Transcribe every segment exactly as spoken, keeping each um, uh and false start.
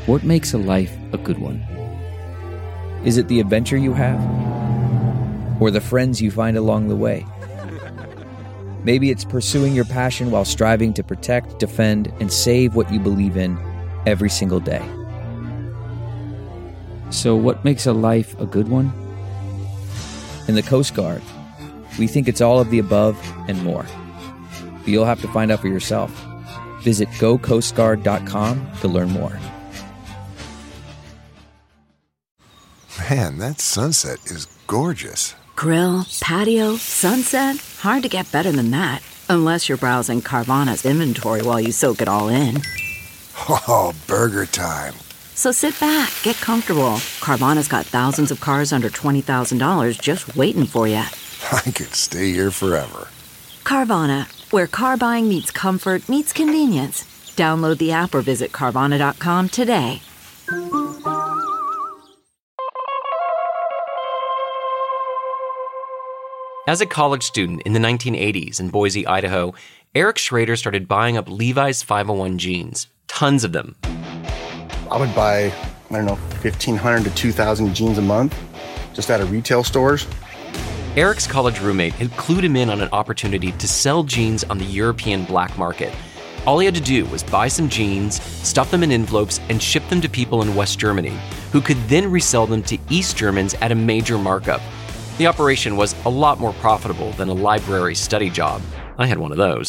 What makes a life a good one? Is it the adventure you have? Or the friends you find along the way? Maybe it's pursuing your passion while striving to protect, defend, and save what you believe in every single day. So what makes a life a good one? In the Coast Guard, we think it's all of the above and more. But you'll have to find out for yourself. Visit go coast guard dot com to learn more. Man, that sunset is gorgeous. Grill, patio, sunset. Hard to get better than that. Unless you're browsing Carvana's inventory while you soak it all in. Oh, burger time. So sit back, get comfortable. Carvana's got thousands of cars under twenty thousand dollars just waiting for you. I could stay here forever. Carvana, where car buying meets comfort meets convenience. Download the app or visit Carvana dot com today. As a college student in the nineteen eighties in Boise, Idaho, Eric Schrader started buying up Levi's five oh one jeans. Tons of them. I would buy, I don't know, fifteen hundred to two thousand jeans a month, just out of retail stores. Eric's college roommate had clued him in on an opportunity to sell jeans on the European black market. All he had to do was buy some jeans, stuff them in envelopes, and ship them to people in West Germany, who could then resell them to East Germans at a major markup. The operation was a lot more profitable than a library study job. I had one of those.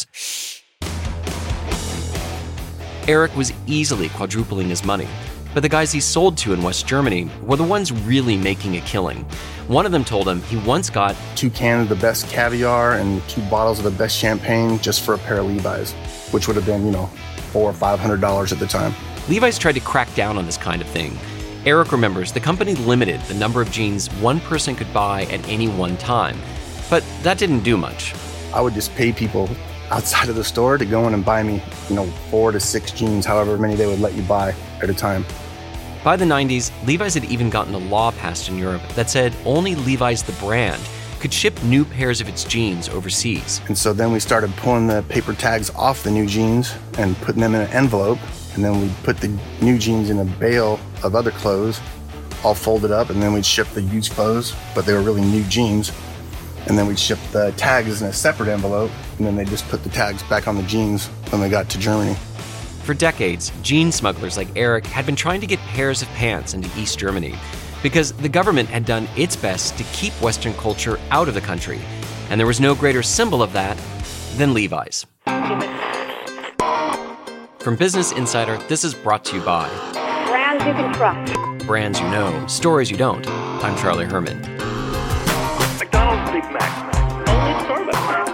Eric was easily quadrupling his money, but the guys he sold to in West Germany were the ones really making a killing. One of them told him he once got two cans of the best caviar and two bottles of the best champagne just for a pair of Levi's, which would have been, you know, four or five hundred dollars at the time. Levi's tried to crack down on this kind of thing. Eric remembers the company limited the number of jeans one person could buy at any one time, but that didn't do much. I would just pay people outside of the store to go in and buy me, you know, four to six jeans, however many they would let you buy at a time. By the nineties, Levi's had even gotten a law passed in Europe that said only Levi's the brand could ship new pairs of its jeans overseas. And so then we started pulling the paper tags off the new jeans and putting them in an envelope. And then we'd put the new jeans in a bale of other clothes, all folded up, and then we'd ship the used clothes, but they were really new jeans. And then we'd ship the tags in a separate envelope, and then they just put the tags back on the jeans when they got to Germany. For decades, jean smugglers like Eric had been trying to get pairs of pants into East Germany because the government had done its best to keep Western culture out of the country, and there was no greater symbol of that than Levi's. From Business Insider, this is brought to you by Brands you can trust. Brands you know, stories you don't. I'm Charlie Herman. McDonald's Big Mac. Only Starbucks.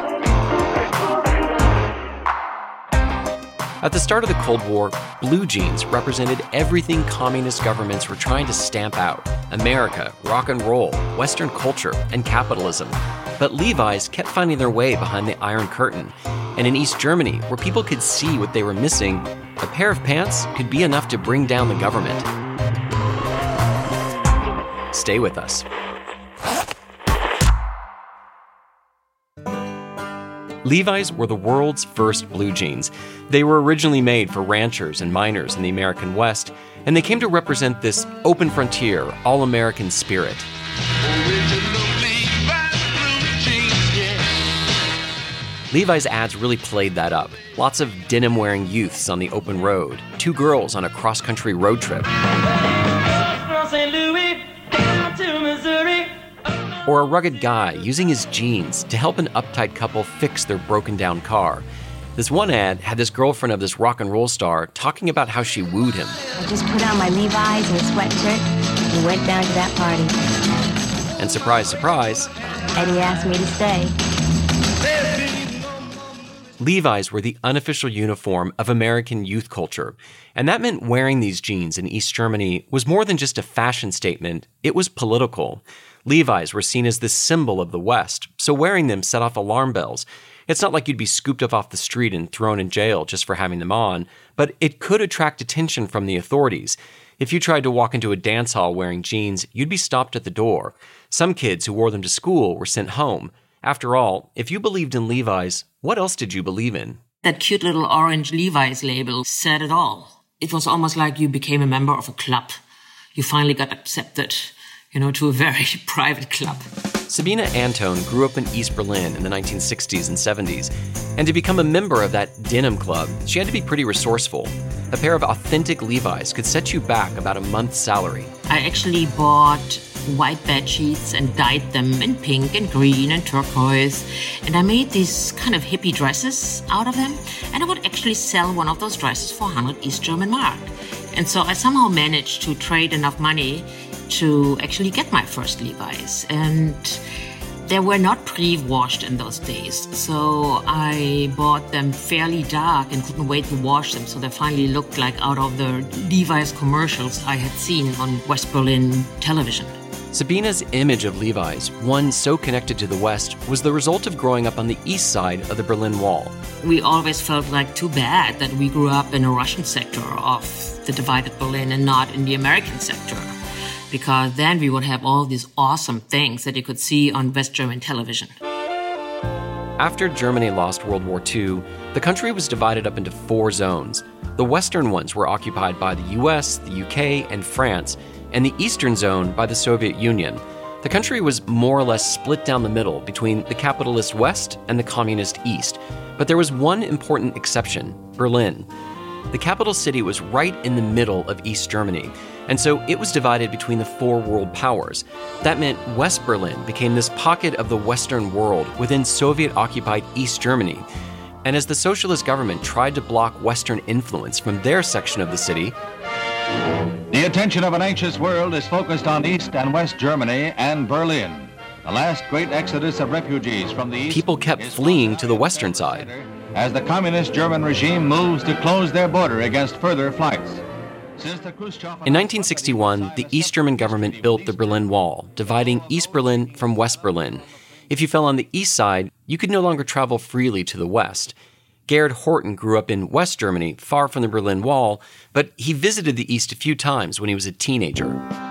At the start of the Cold War, blue jeans represented everything communist governments were trying to stamp out: America, rock and roll, Western culture, and capitalism. But Levi's kept finding their way behind the Iron Curtain. And in East Germany, where people could see what they were missing, a pair of pants could be enough to bring down the government. Stay with us. Levi's were the world's first blue jeans. They were originally made for ranchers and miners in the American West, and they came to represent this open frontier, all-American spirit. Levi's ads really played that up. Lots of denim-wearing youths on the open road, two girls on a cross-country road trip, or a rugged guy using his jeans to help an uptight couple fix their broken-down car. This one ad had this girlfriend of this rock and roll star talking about how she wooed him. I just put on my Levi's and a sweatshirt and went down to that party. And surprise, surprise, Eddie asked me to stay. Levi's were the unofficial uniform of American youth culture, and that meant wearing these jeans in East Germany was more than just a fashion statement, it was political. Levi's were seen as the symbol of the West, so wearing them set off alarm bells. It's not like you'd be scooped up off the street and thrown in jail just for having them on, but it could attract attention from the authorities. If you tried to walk into a dance hall wearing jeans, you'd be stopped at the door. Some kids who wore them to school were sent home. After all, if you believed in Levi's, what else did you believe in? That cute little orange Levi's label said it all. it was almost like you became a member of a club. You finally got accepted, you know, to a very private club. Sabina Anton grew up in East Berlin in the nineteen sixties and seventies, and to become a member of that denim club, she had to be pretty resourceful. A pair of authentic Levi's could set you back about a month's salary. I actually bought white bed sheets and dyed them in pink and green and turquoise, and I made these kind of hippie dresses out of them, and I would actually sell one of those dresses for one hundred East German mark. And so I somehow managed to trade enough money to actually get my first Levi's. And they were not pre-washed in those days. So I bought them fairly dark and couldn't wait to wash them. So they finally looked like out of the Levi's commercials I had seen on West Berlin television. Sabina's image of Levi's, one so connected to the West, was the result of growing up on the east side of the Berlin Wall. We always felt like too bad that we grew up in a Russian sector of the divided Berlin and not in the American sector, because then we would have all these awesome things that you could see on West German television. After Germany lost World War Two, the country was divided up into four zones. The western ones were occupied by the U S, the U K, and France, and the eastern zone by the Soviet Union. The country was more or less split down the middle between the capitalist West and the communist East. But there was one important exception, Berlin. The capital city was right in the middle of East Germany, and so it was divided between the four world powers. That meant West Berlin became this pocket of the Western world within Soviet-occupied East Germany. And as the socialist government tried to block Western influence from their section of the city, the attention of an anxious world is focused on East and West Germany and Berlin. The last great exodus of refugees from the East. People kept fleeing to the western side. As the communist German regime moves to close their border against further flights. In nineteen sixty-one, the East German government built the Berlin Wall, dividing East Berlin from West Berlin. If you fell on the east side, you could no longer travel freely to the west. Gerhard Horten grew up in West Germany, far from the Berlin Wall, but he visited the East a few times when he was a teenager.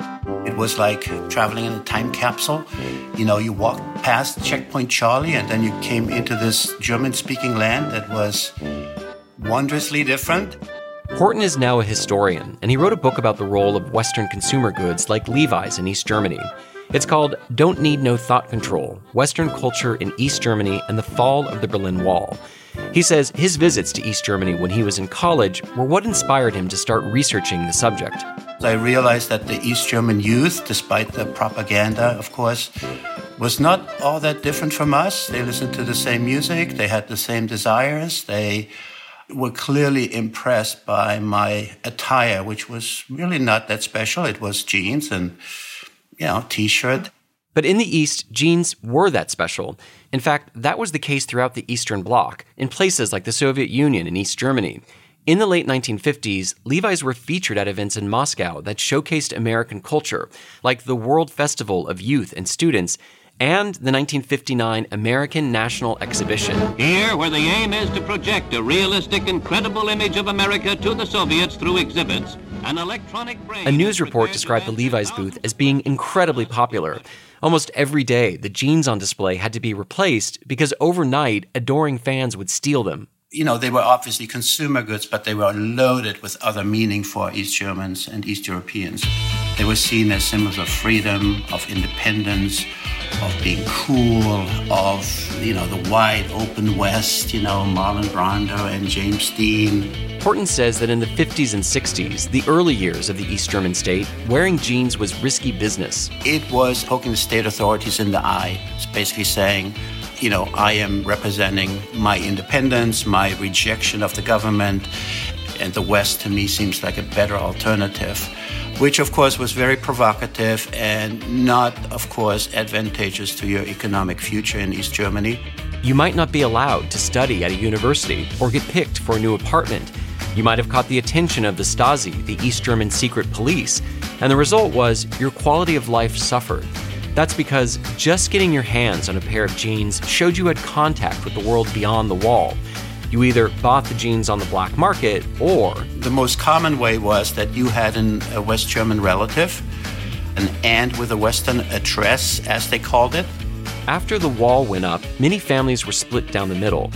It was like traveling in a time capsule. You know, you walked past Checkpoint Charlie, and then you came into this German-speaking land that was wondrously different. Horten is now a historian, and he wrote a book about the role of Western consumer goods like Levi's in East Germany. It's called Don't Need No Thought Control, Western Culture in East Germany and the Fall of the Berlin Wall. He says his visits to East Germany when he was in college were what inspired him to start researching the subject. I realized that the East German youth, despite the propaganda, of course, was not all that different from us. They listened to the same music, they had the same desires, they were clearly impressed by my attire, which was really not that special. It was jeans and, you know, t-shirt. But in the East, jeans were that special. In fact, that was the case throughout the Eastern Bloc, in places like the Soviet Union and East Germany. In the late nineteen fifties, Levi's were featured at events in Moscow that showcased American culture, like the World Festival of Youth and Students and the nineteen fifty-nine American National Exhibition. Here, where the aim is to project a realistic and credible image of America to the Soviets through exhibits, an electronic brain... A news report described the Levi's booth as being incredibly popular. Almost every day, the jeans on display had to be replaced because overnight, adoring fans would steal them. You know, they were obviously consumer goods, but they were loaded with other meaning for East Germans and East Europeans. They were seen as symbols of freedom, of independence, of being cool, of, you know, the wide open West, you know, Marlon Brando and James Dean. Horten says that in the fifties and sixties, the early years of the East German state, wearing jeans was risky business. It was poking the state authorities in the eye. It's basically saying, you know, I am representing my independence, my rejection of the government, and the West to me seems like a better alternative, which of course was very provocative and not, of course, advantageous to your economic future in East Germany. You might not be allowed to study at a university or get picked for a new apartment. You might have caught the attention of the Stasi, the East German secret police, and the result was your quality of life suffered. That's because just getting your hands on a pair of jeans showed you had contact with the world beyond the wall. You either bought the jeans on the black market or... The most common way was that you had an, a West German relative, an aunt with a Western address, as they called it. After the wall went up, many families were split down the middle.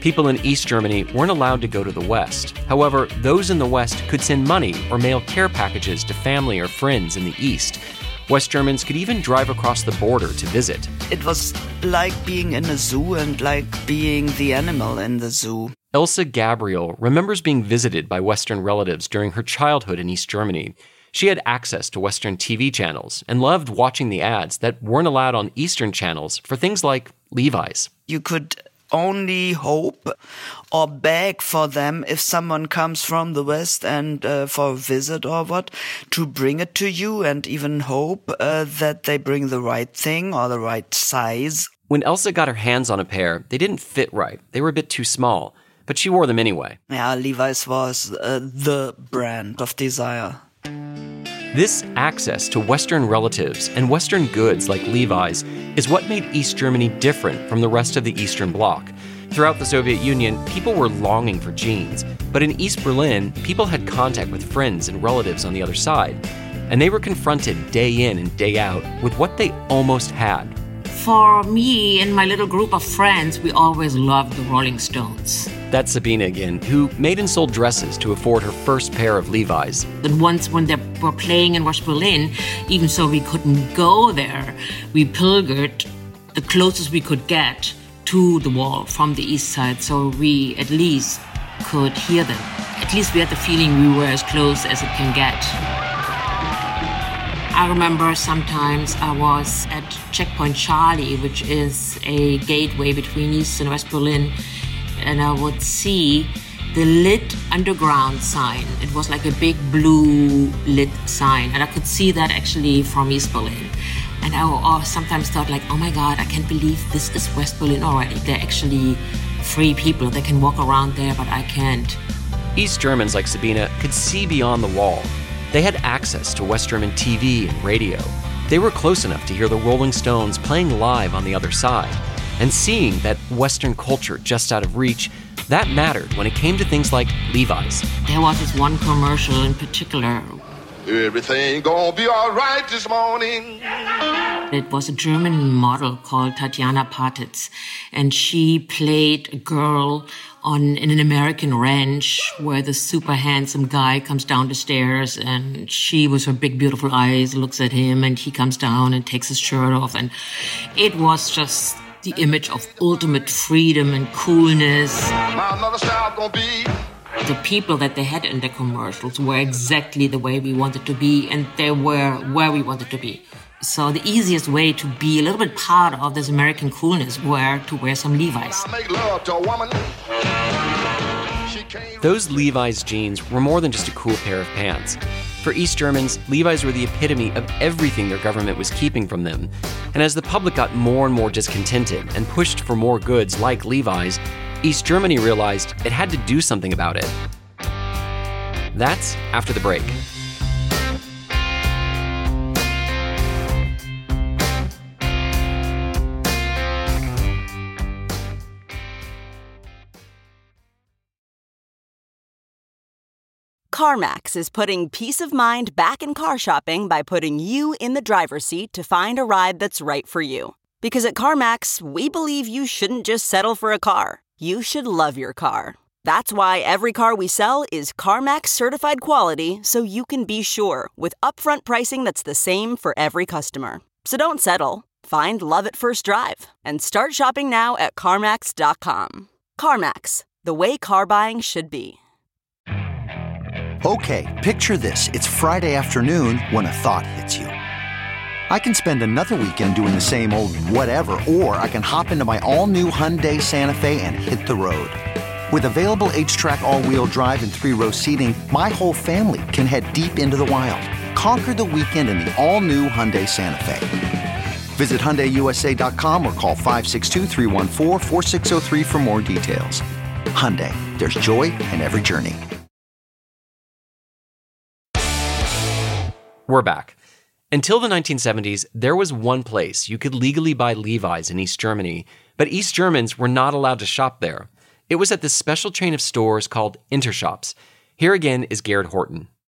People in East Germany weren't allowed to go to the West. However, those in the West could send money or mail care packages to family or friends in the East. West Germans could even drive across the border to visit. It was like being in a zoo and like being the animal in the zoo. Elsa Gabriel remembers being visited by Western relatives during her childhood in East Germany. She had access to Western T V channels and loved watching the ads that weren't allowed on Eastern channels for things like Levi's. You could only hope or beg for them if someone comes from the West and uh, for a visit or what, to bring it to you, and even hope uh, that they bring the right thing or the right size. When Elsa got her hands on a pair, they didn't fit right. They were a bit too small, but she wore them anyway. Yeah, Levi's was uh, the brand of desire. This access to Western relatives and Western goods like Levi's is what made East Germany different from the rest of the Eastern Bloc. Throughout the Soviet Union, people were longing for jeans, but in East Berlin, people had contact with friends and relatives on the other side, and they were confronted day in and day out with what they almost had. For me and my little group of friends, we always loved the Rolling Stones. That's Sabine again, who made and sold dresses to afford her first pair of Levi's. And once when they were playing in West Berlin, even so we couldn't go there, we pilgered the closest we could get to the wall from the east side, so we at least could hear them. At least we had the feeling we were as close as it can get. I remember sometimes I was at Checkpoint Charlie, which is a gateway between East and West Berlin, and I would see the lit underground sign. It was like a big blue lit sign, and I could see that actually from East Berlin. And I oh, sometimes thought like, oh my God, I can't believe this is West Berlin already. They're actually free people. They can walk around there, but I can't. East Germans like Sabine could see beyond the wall. They had access to West German T V and radio. They were close enough to hear the Rolling Stones playing live on the other side. And seeing that Western culture just out of reach, that mattered when it came to things like Levi's. There was this one commercial in particular. Everything gonna be all right this morning. It was a German model called Tatjana Patitz, and she played a girl on in an American ranch where the super handsome guy comes down the stairs, and she, with her big beautiful eyes, looks at him, and he comes down and takes his shirt off, and it was just the image of ultimate freedom and coolness. Another style gonna be. The people that they had in the commercials were exactly the way we wanted to be, and they were where we wanted to be. So the easiest way to be a little bit part of this American coolness were to wear some Levi's. Make love to a woman. Those Levi's jeans were more than just a cool pair of pants. For East Germans, Levi's were the epitome of everything their government was keeping from them. And as the public got more and more discontented and pushed for more goods like Levi's, East Germany realized it had to do something about it. That's after the break. CarMax is putting peace of mind back in car shopping by putting you in the driver's seat to find a ride that's right for you. Because at CarMax, we believe you shouldn't just settle for a car. You should love your car. That's why every car we sell is CarMax certified quality, so you can be sure with upfront pricing that's the same for every customer. So don't settle. Find love at first drive and start shopping now at CarMax dot com. CarMax, the way car buying should be. Okay, picture this. It's Friday afternoon when a thought hits you. I can spend another weekend doing the same old whatever, or I can hop into my all-new Hyundai Santa Fe and hit the road. With available H-Track all-wheel drive and three-row seating, my whole family can head deep into the wild. Conquer the weekend in the all-new Hyundai Santa Fe. Visit Hyundai U S A dot com or call five six two, three one four, four six zero three for more details. Hyundai, there's joy in every journey. We're back. Until the nineteen seventies, there was one place you could legally buy Levi's in East Germany, but East Germans were not allowed to shop there. It was at this special chain of stores called Intershops. Here again is Gerhard Horten.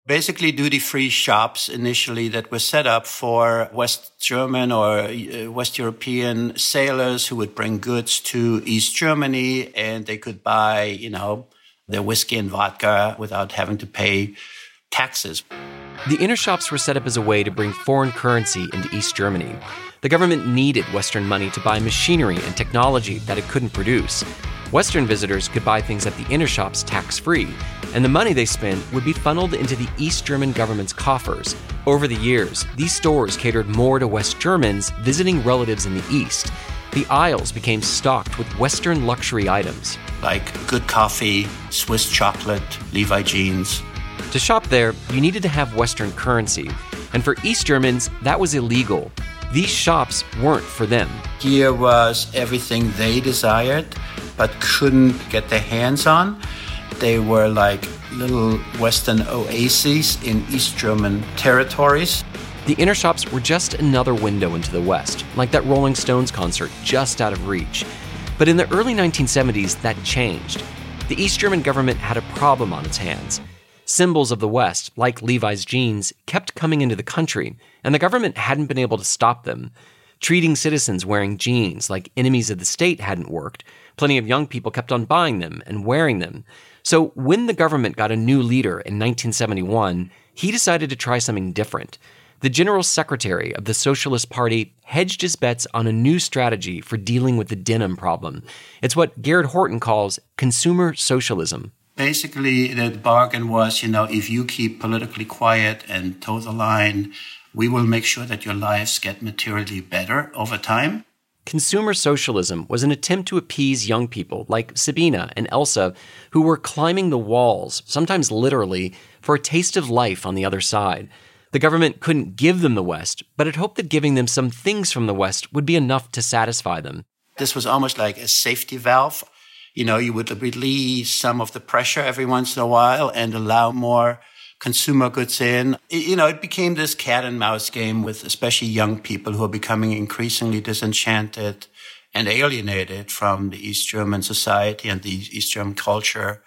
Basically duty-free shops initially that were set up for West German or West European sailors who would bring goods to East Germany, and they could buy, you know, their whiskey and vodka without having to pay taxes. The inner shops were set up as a way to bring foreign currency into East Germany. The government needed Western money to buy machinery and technology that it couldn't produce. Western visitors could buy things at the inner shops tax-free, and the money they spent would be funneled into the East German government's coffers. Over the years, these stores catered more to West Germans visiting relatives in the East. The aisles became stocked with Western luxury items. Like good coffee, Swiss chocolate, Levi jeans. To shop there, you needed to have Western currency, and for East Germans, that was illegal. These shops weren't for them. Here was everything they desired, but couldn't get their hands on. They were like little Western oases in East German territories. The inner shops were just another window into the West, like that Rolling Stones concert just out of reach. But in the early nineteen seventies, that changed. The East German government had a problem on its hands. Symbols of the West, like Levi's jeans, kept coming into the country, and the government hadn't been able to stop them. Treating citizens wearing jeans like enemies of the state hadn't worked. Plenty of young people kept on buying them and wearing them. So when the government got a new leader in nineteen seventy-one, he decided to try something different. The General Secretary of the Socialist Party hedged his bets on a new strategy for dealing with the denim problem. It's what Gerhard Horten calls consumer socialism. Basically, the bargain was, you know, if you keep politically quiet and toe the line, we will make sure that your lives get materially better over time. Consumer socialism was an attempt to appease young people like Sabina and Elsa, who were climbing the walls, sometimes literally, for a taste of life on the other side. The government couldn't give them the West, but it hoped that giving them some things from the West would be enough to satisfy them. This was almost like a safety valve. You know, you would release some of the pressure every once in a while and allow more consumer goods in. You know, it became this cat and mouse game with especially young people who are becoming increasingly disenchanted and alienated from the East German society and the East German culture.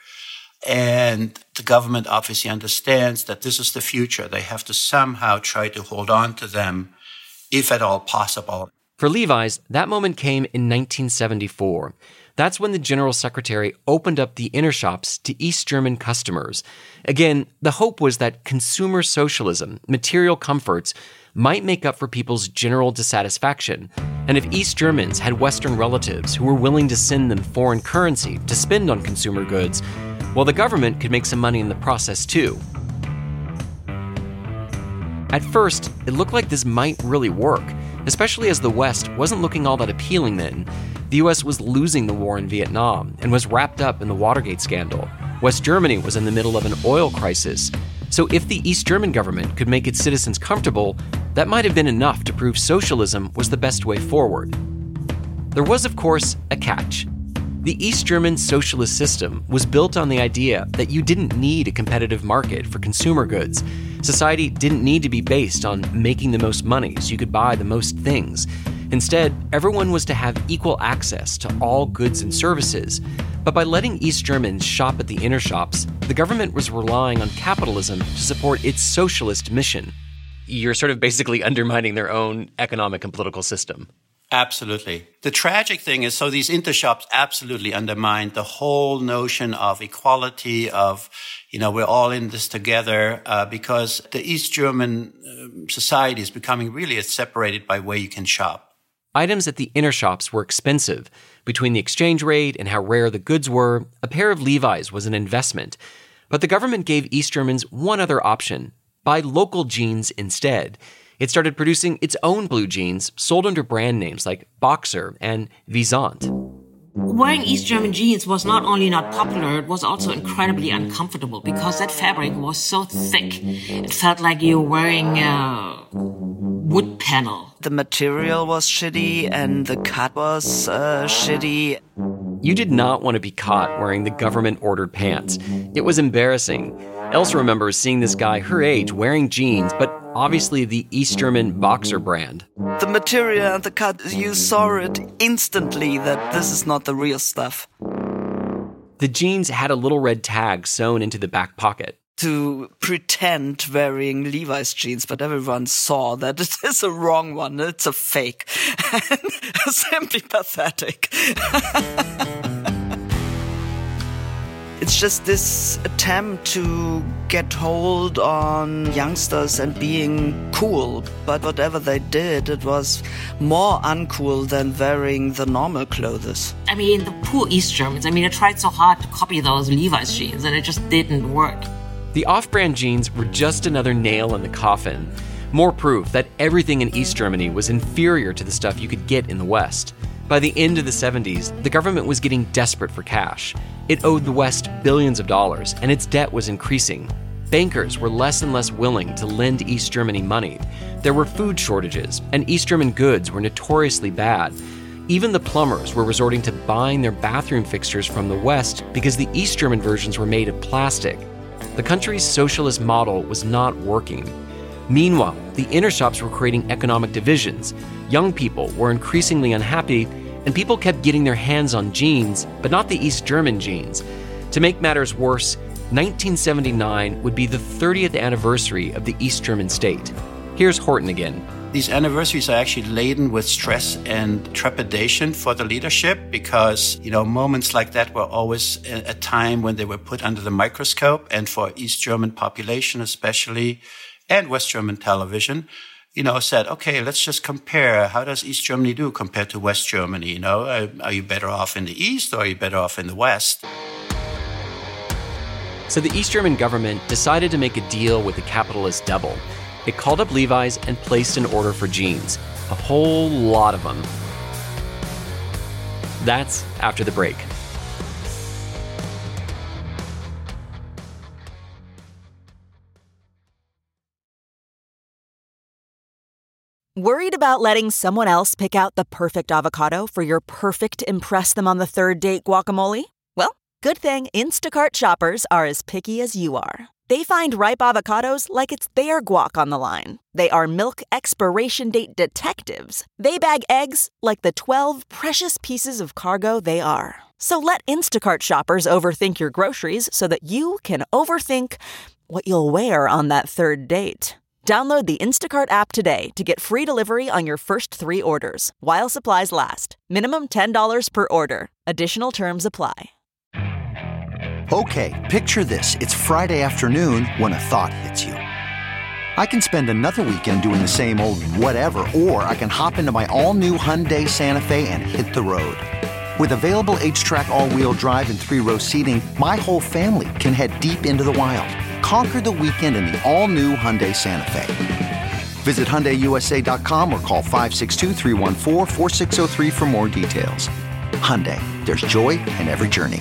And the government obviously understands that this is the future. They have to somehow try to hold on to them, if at all possible. For Levi's, that moment came in nineteen seventy-four. That's when the General Secretary opened up the inner shops to East German customers. Again, the hope was that consumer socialism, material comforts, might make up for people's general dissatisfaction. And if East Germans had Western relatives who were willing to send them foreign currency to spend on consumer goods, well, the government could make some money in the process too. At first, it looked like this might really work, especially as the West wasn't looking all that appealing then. The U S was losing the war in Vietnam and was wrapped up in the Watergate scandal. West Germany was in the middle of an oil crisis. So if the East German government could make its citizens comfortable, that might have been enough to prove socialism was the best way forward. There was, of course, a catch. The East German socialist system was built on the idea that you didn't need a competitive market for consumer goods. Society didn't need to be based on making the most money so you could buy the most things. Instead, everyone was to have equal access to all goods and services. But by letting East Germans shop at the inner shops, the government was relying on capitalism to support its socialist mission. You're sort of basically undermining their own economic and political system. Absolutely. The tragic thing is, so these intershops absolutely undermined the whole notion of equality, of, you know, we're all in this together, uh, because the East German uh, society is becoming really separated by where you can shop. Items at the inner shops were expensive. Between the exchange rate and how rare the goods were, a pair of Levi's was an investment. But the government gave East Germans one other option: buy local jeans instead. It started producing its own blue jeans, sold under brand names like Boxer and Visant. Wearing East German jeans was not only not popular, it was also incredibly uncomfortable because that fabric was so thick. It felt like you were wearing a wood panel. The material was shitty and the cut was uh, shitty. You did not want to be caught wearing the government-ordered pants. It was embarrassing. Elsa remembers seeing this guy her age wearing jeans, but obviously the East German Boxer brand. The material and the cut, you saw it instantly that this is not the real stuff. The jeans had a little red tag sewn into the back pocket. to pretend wearing Levi's jeans, but everyone saw that it is a wrong one. It's a fake. Simply pathetic. It's just this attempt to get hold on youngsters and being cool. But whatever they did, it was more uncool than wearing the normal clothes. I mean, the poor East Germans. I mean, I tried so hard to copy those Levi's jeans, and it just didn't work. The off-brand jeans were just another nail in the coffin. More proof that everything in East Germany was inferior to the stuff you could get in the West. By the end of the seventies, the government was getting desperate for cash. It owed the West billions of dollars, and its debt was increasing. Bankers were less and less willing to lend East Germany money. There were food shortages, and East German goods were notoriously bad. Even the plumbers were resorting to buying their bathroom fixtures from the West because the East German versions were made of plastic. The country's socialist model was not working. Meanwhile, the inner shops were creating economic divisions. Young people were increasingly unhappy, and people kept getting their hands on jeans, but not the East German jeans. To make matters worse, nineteen seventy-nine would be the thirtieth anniversary of the East German state. Here's Horton again. These anniversaries are actually laden with stress and trepidation for the leadership because, you know, moments like that were always a, a time when they were put under the microscope, and for East German population especially, and West German television, you know, said, okay, let's just compare. How does East Germany do compared to West Germany? You know, are, are you better off in the East or are you better off in the West? So the East German government decided to make a deal with the capitalist devil. It called up Levi's and placed an order for jeans. A whole lot of them. That's after the break. Worried about letting someone else pick out the perfect avocado for your perfect impress them on the third date guacamole? Well, good thing Instacart shoppers are as picky as you are. They find ripe avocados like it's their guac on the line. They are milk expiration date detectives. They bag eggs like the twelve precious pieces of cargo they are. So let Instacart shoppers overthink your groceries so that you can overthink what you'll wear on that third date. Download the Instacart app today to get free delivery on your first three orders, while supplies last. Minimum ten dollars per order. Additional terms apply. Okay, picture this. It's Friday afternoon when a thought hits you. I can spend another weekend doing the same old whatever, or I can hop into my all-new Hyundai Santa Fe and hit the road. With available H-Track all-wheel drive and three-row seating, my whole family can head deep into the wild. Conquer the weekend in the all-new Hyundai Santa Fe. Visit Hyundai U S A dot com or call five six two, three one four, four six zero three for more details. Hyundai, there's joy in every journey.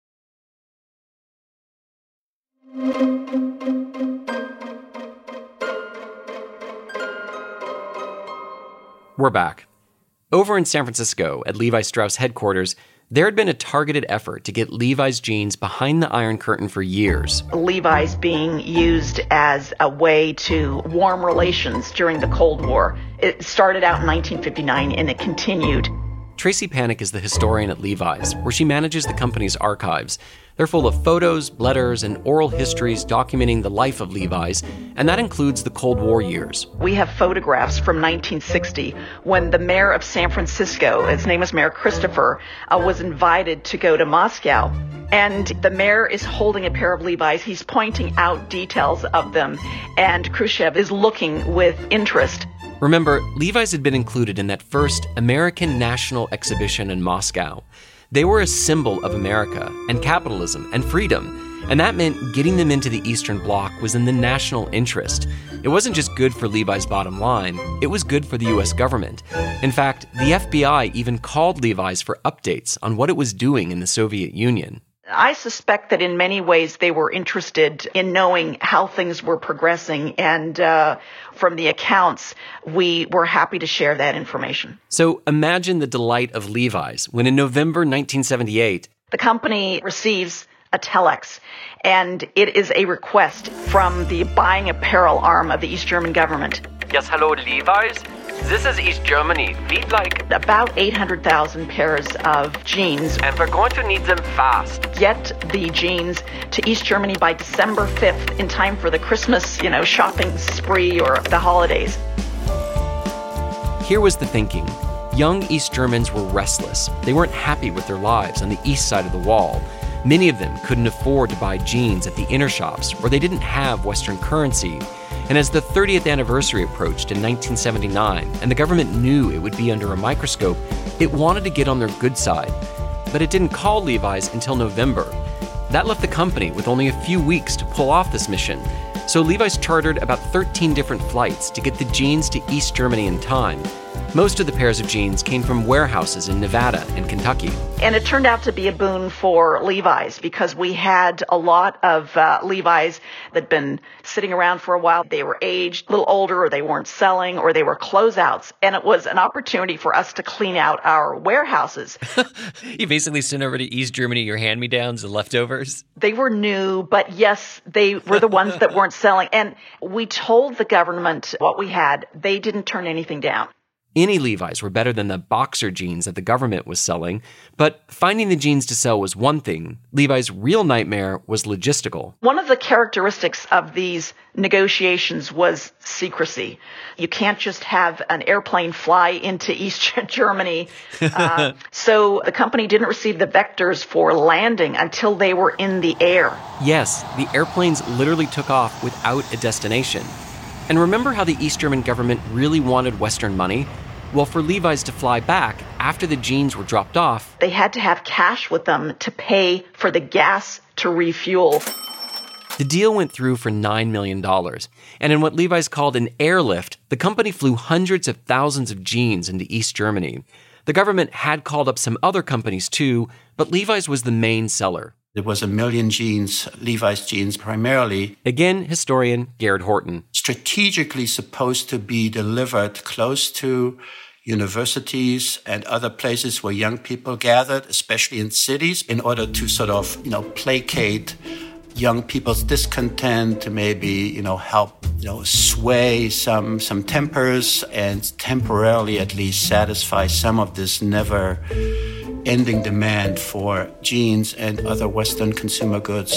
We're back. Over in San Francisco, at Levi Strauss headquarters, there had been a targeted effort to get Levi's jeans behind the Iron Curtain for years. Levi's being used as a way to warm relations during the Cold War. It started out in nineteen fifty-nine and it continued. Tracy Panic is the historian at Levi's, where she manages the company's archives. They're full of photos, letters, and oral histories documenting the life of Levi's, and that includes the Cold War years. We have photographs from nineteen sixty when the mayor of San Francisco, his name is Mayor Christopher, uh, was invited to go to Moscow. And the mayor is holding a pair of Levi's. He's pointing out details of them, and Khrushchev is looking with interest. Remember, Levi's had been included in that first American National Exhibition in Moscow. They were a symbol of America and capitalism and freedom, and that meant getting them into the Eastern Bloc was in the national interest. It wasn't just good for Levi's bottom line, it was good for the U S government. In fact, the F B I even called Levi's for updates on what it was doing in the Soviet Union. I suspect that in many ways they were interested in knowing how things were progressing, and uh, from the accounts, we were happy to share that information. So imagine the delight of Levi's when in November nineteen seventy-eight, the company receives a telex, and it is a request from the buying apparel arm of the East German government. Yes, hello, Levi's. This is East Germany. We'd like about eight hundred thousand pairs of jeans. And we're going to need them fast. Get the jeans to East Germany by December fifth in time for the Christmas, you know, shopping spree or the holidays. Here was the thinking. Young East Germans were restless. They weren't happy with their lives on the east side of the wall. Many of them couldn't afford to buy jeans at the inner shops, or they didn't have Western currency. And as the thirtieth anniversary approached in nineteen seventy-nine, and the government knew it would be under a microscope, it wanted to get on their good side. But it didn't call Levi's until November. That left the company with only a few weeks to pull off this mission. So Levi's chartered about thirteen different flights to get the jeans to East Germany in time. Most of the pairs of jeans came from warehouses in Nevada and Kentucky. And it turned out to be a boon for Levi's because we had a lot of uh, Levi's that had been sitting around for a while. They were aged, a little older, or they weren't selling, or they were closeouts. And it was an opportunity for us to clean out our warehouses. You basically sent over to East Germany your hand-me-downs, the leftovers? They were new, but yes, they were the ones that weren't selling. And we told the government what we had. They didn't turn anything down. Any Levi's were better than the boxer jeans that the government was selling, but finding the jeans to sell was one thing. Levi's real nightmare was logistical. One of the characteristics of these negotiations was secrecy. You can't just have an airplane fly into East Germany. Uh, so the company didn't receive the vectors for landing until they were in the air. Yes, the airplanes literally took off without a destination. And remember how the East German government really wanted Western money? Well, for Levi's to fly back after the jeans were dropped off, they had to have cash with them to pay for the gas to refuel. The deal went through for nine million dollars. And in what Levi's called an airlift, the company flew hundreds of thousands of jeans into East Germany. The government had called up some other companies too, but Levi's was the main seller. There was a million jeans, Levi's jeans primarily. Again, historian Garrett Horton. Strategically supposed to be delivered close to universities and other places where young people gathered, especially in cities, in order to sort of, you know, placate young people's discontent, to maybe, you know, help, you know, sway some some tempers and temporarily at least satisfy some of this never ending demand for jeans and other Western consumer goods.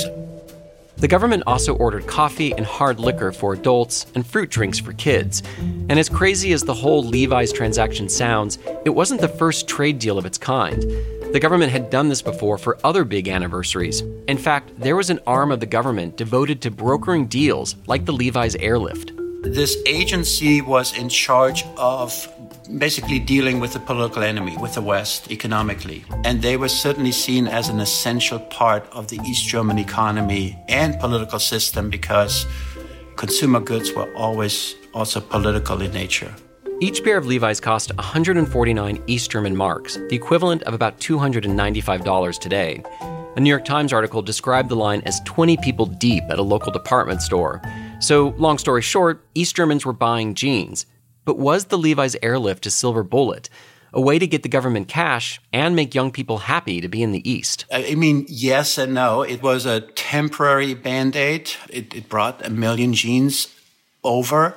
The government also ordered coffee and hard liquor for adults and fruit drinks for kids. And as crazy as the whole Levi's transaction sounds, it wasn't the first trade deal of its kind. The government had done this before for other big anniversaries. In fact, there was an arm of the government devoted to brokering deals like the Levi's airlift. This agency was in charge of basically dealing with the political enemy, with the West, economically. And they were certainly seen as an essential part of the East German economy and political system because consumer goods were always also political in nature. Each pair of Levi's cost one hundred forty-nine East German marks, the equivalent of about two hundred ninety-five dollars today. A New York Times article described the line as twenty people deep at a local department store. So, long story short, East Germans were buying jeans. But was the Levi's airlift a silver bullet, a way to get the government cash and make young people happy to be in the East? I mean, yes and no. It was a temporary Band-Aid. It, it brought a million jeans over.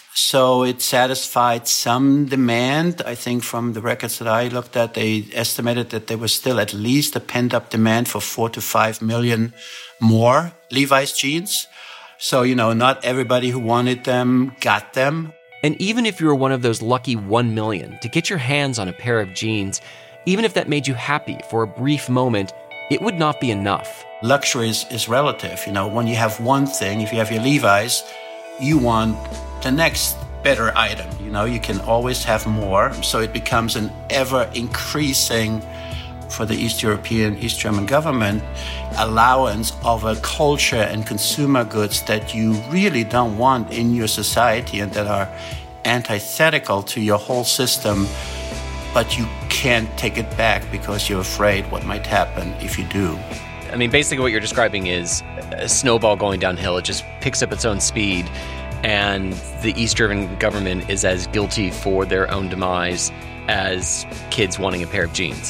So it satisfied some demand. I think from the records that I looked at, they estimated that there was still at least a pent-up demand for four to five million more Levi's jeans. So, you know, not everybody who wanted them got them. And even if you were one of those lucky one million to get your hands on a pair of jeans, even if that made you happy for a brief moment, it would not be enough. Luxury is, is relative. You know, when you have one thing, if you have your Levi's, you want the next better item. You know, you can always have more. So it becomes an ever-increasing, for the East European, East German government, allowance of a culture and consumer goods that you really don't want in your society and that are antithetical to your whole system, but you can't take it back because you're afraid what might happen if you do. I mean, basically what you're describing is a snowball going downhill. It just picks up its own speed, and the East German government is as guilty for their own demise as kids wanting a pair of jeans.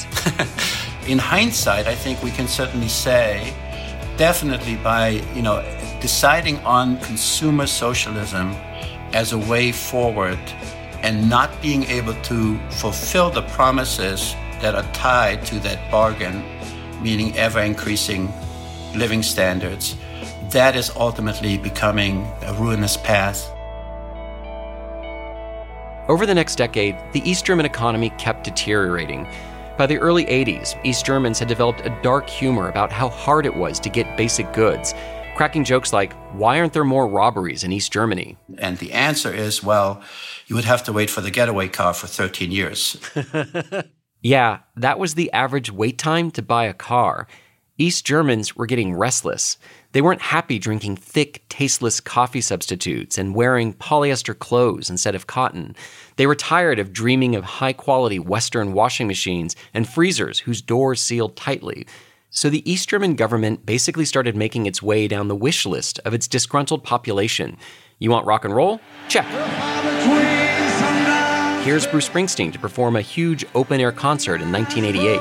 In hindsight, I think we can certainly say, definitely by, you know, deciding on consumer socialism as a way forward, and not being able to fulfill the promises that are tied to that bargain, meaning ever-increasing living standards, that is ultimately becoming a ruinous path. Over the next decade, the East German economy kept deteriorating. By the early eighties, East Germans had developed a dark humor about how hard it was to get basic goods, cracking jokes like, why aren't there more robberies in East Germany? And the answer is, well, you would have to wait for the getaway car for thirteen years. Yeah, that was the average wait time to buy a car. East Germans were getting restless. They weren't happy drinking thick, tasteless coffee substitutes and wearing polyester clothes instead of cotton. They were tired of dreaming of high-quality Western washing machines and freezers whose doors sealed tightly. So the East German government basically started making its way down the wish list of its disgruntled population. You want rock and roll? Check. Here's Bruce Springsteen to perform a huge open-air concert in nineteen eighty-eight.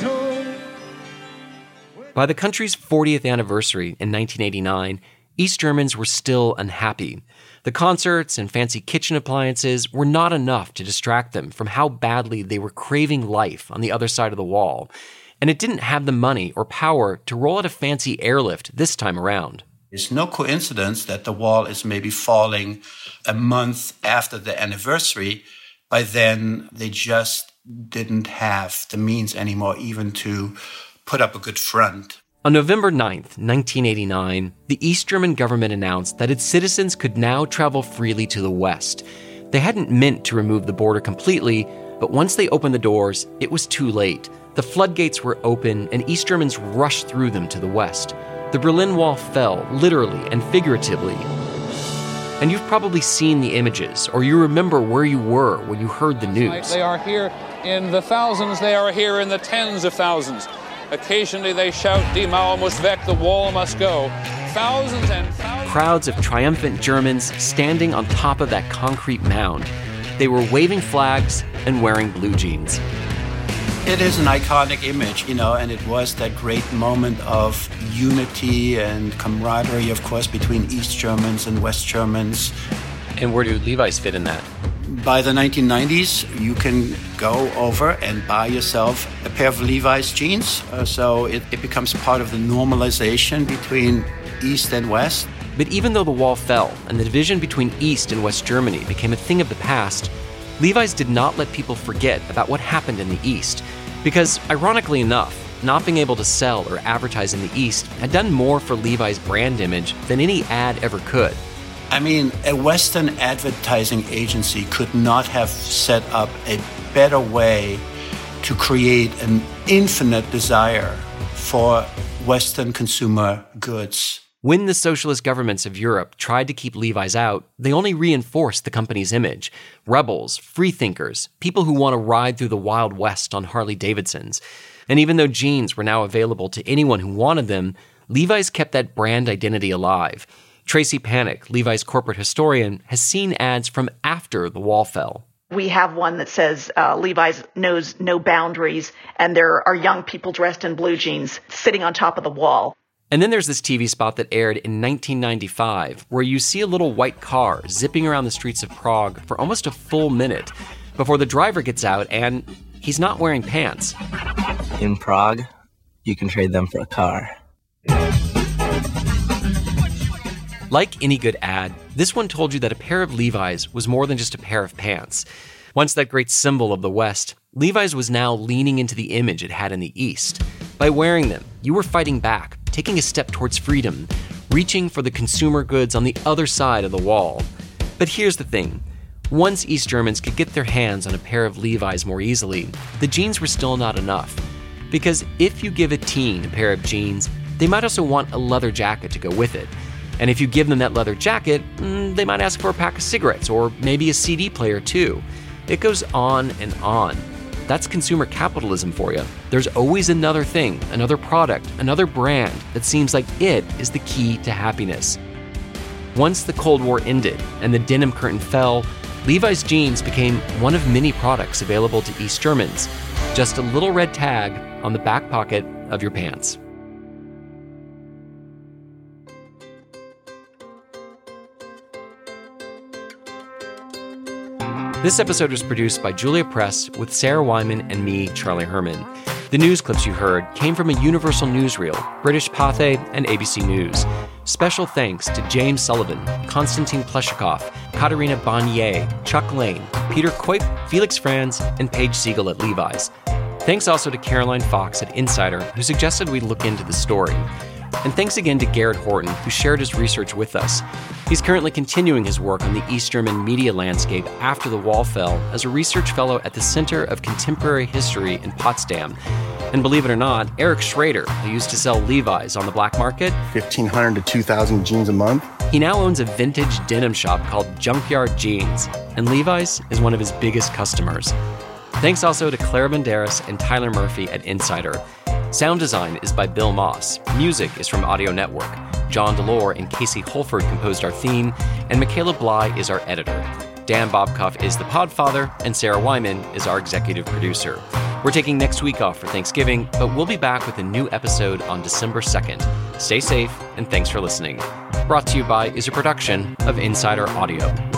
By the country's fortieth anniversary in nineteen eighty-nine, East Germans were still unhappy. The concerts and fancy kitchen appliances were not enough to distract them from how badly they were craving life on the other side of the wall. And it didn't have the money or power to roll out a fancy airlift this time around. It's no coincidence that the wall is maybe falling a month after the anniversary. By then, they just didn't have the means anymore even to put up a good front. On November ninth, nineteen eighty-nine, the East German government announced that its citizens could now travel freely to the West. They hadn't meant to remove the border completely, but once they opened the doors, it was too late. The floodgates were open, and East Germans rushed through them to the West. The Berlin Wall fell, literally and figuratively. And you've probably seen the images, or you remember where you were when you heard the news. They are here in the thousands, they are here in the tens of thousands. Occasionally they shout, Die Mauer muss weg, the wall must go. Thousands and thousands. Crowds of triumphant Germans standing on top of that concrete mound. They were waving flags and wearing blue jeans. It is an iconic image, you know, and it was that great moment of unity and camaraderie, of course, between East Germans and West Germans. And where do Levi's fit in that? By the nineteen nineties, you can go over and buy yourself a pair of Levi's jeans. Uh, so it, it becomes part of the normalization between East and West. But even though the wall fell and the division between East and West Germany became a thing of the past, Levi's did not let people forget about what happened in the East. Because, ironically enough, not being able to sell or advertise in the East had done more for Levi's brand image than any ad ever could. I mean, a Western advertising agency could not have set up a better way to create an infinite desire for Western consumer goods. When the socialist governments of Europe tried to keep Levi's out, they only reinforced the company's image. Rebels, freethinkers, people who want to ride through the Wild West on Harley-Davidsons. And even though jeans were now available to anyone who wanted them, Levi's kept that brand identity alive. Tracy Panic, Levi's corporate historian, has seen ads from after the wall fell. We have one that says uh, Levi's knows no boundaries, and there are young people dressed in blue jeans sitting on top of the wall. And then there's this T V spot that aired in nineteen ninety-five, where you see a little white car zipping around the streets of Prague for almost a full minute before the driver gets out and he's not wearing pants. In Prague, you can trade them for a car. Like any good ad, this one told you that a pair of Levi's was more than just a pair of pants. Once that great symbol of the West, Levi's was now leaning into the image it had in the East. By wearing them, you were fighting back, taking a step towards freedom, reaching for the consumer goods on the other side of the wall. But here's the thing. Once East Germans could get their hands on a pair of Levi's more easily, the jeans were still not enough. Because if you give a teen a pair of jeans, they might also want a leather jacket to go with it. And if you give them that leather jacket, they might ask for a pack of cigarettes or maybe a C D player too. It goes on and on. That's consumer capitalism for you. There's always another thing, another product, another brand that seems like it is the key to happiness. Once the Cold War ended and the denim curtain fell, Levi's jeans became one of many products available to East Germans. Just a little red tag on the back pocket of your pants. This episode was produced by Julia Press with Sarah Wyman and me, Charlie Herman. The news clips you heard came from a Universal Newsreel, British Pathé, and A B C News. Special thanks to James Sullivan, Konstantin Pleshikov, Katerina Bonnier, Chuck Lane, Peter Koip, Felix Franz, and Paige Siegel at Levi's. Thanks also to Caroline Fox at Insider, who suggested we look into the story. And thanks again to Garrett Horton, who shared his research with us. He's currently continuing his work on the East German media landscape after the wall fell as a research fellow at the Center of Contemporary History in Potsdam. And believe it or not, Eric Schrader, who used to sell Levi's on the black market, fifteen hundred to two thousand jeans a month. He now owns a vintage denim shop called Junkyard Jeans, and Levi's is one of his biggest customers. Thanks also to Clara Banderas and Tyler Murphy at Insider. Sound design is by Bill Moss. Music is from Audio Network. John Delore and Casey Holford composed our theme, and Michaela Bly is our editor. Dan Bobkoff is the podfather, and Sarah Wyman is our executive producer. We're taking next week off for Thanksgiving, but we'll be back with a new episode on December second. Stay safe, and thanks for listening. Brought to you by is a production of Insider Audio.